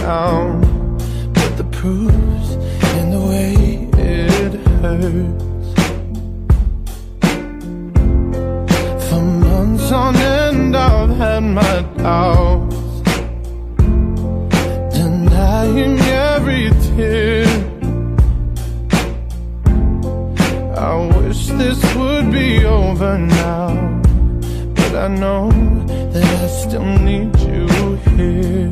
down, but the proof's in the way it hurts. For months on end I've had my doubts, denying every tear. I wish this would be over now, but I know that I still need you here.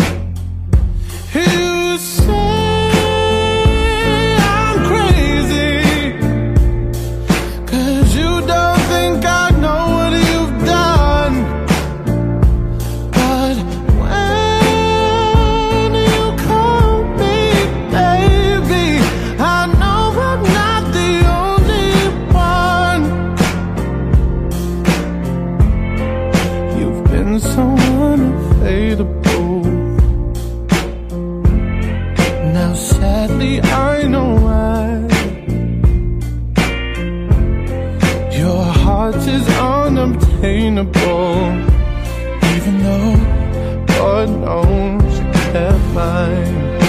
You say I'm crazy, 'cause you don't think I know what you've done. But when you call me baby, I know I'm not the only one. You've been so unavailable. Now sadly I know why. Your heart is unobtainable, even though God knows you kept mine.